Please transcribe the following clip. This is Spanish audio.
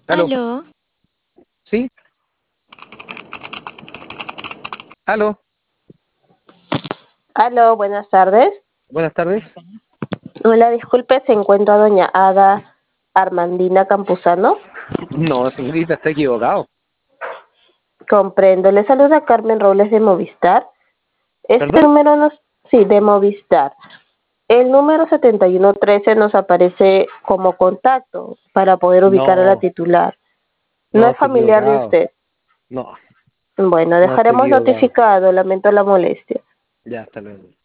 Aló, Aló, ¿sí? Aló, Aló, buenas tardes. buenas tardes. Hola, disculpe, ¿se encuentra doña Ada Armandina Campuzano? No, señorita, está equivocado. Comprendo. Le saluda Carmen Robles de Movistar. Este ¿Perdón? número nos... Sí, de Movistar. El número 7113 nos aparece como contacto para poder ubicar a la No, titular. No no, es está familiar de equivocado. usted. No, Bueno, no está dejaremos equivocado. notificado. Lamento la molestia. Ya, hasta luego.